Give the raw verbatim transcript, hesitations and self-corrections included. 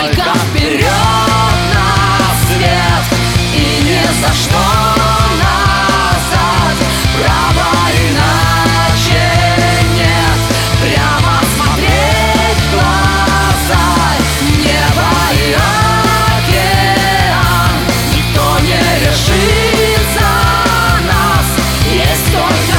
только вперед на свет, и ни за что назад. Права иначе нет, прямо смотреть в глаза. Небо и океан, никто не решит за нас. Есть только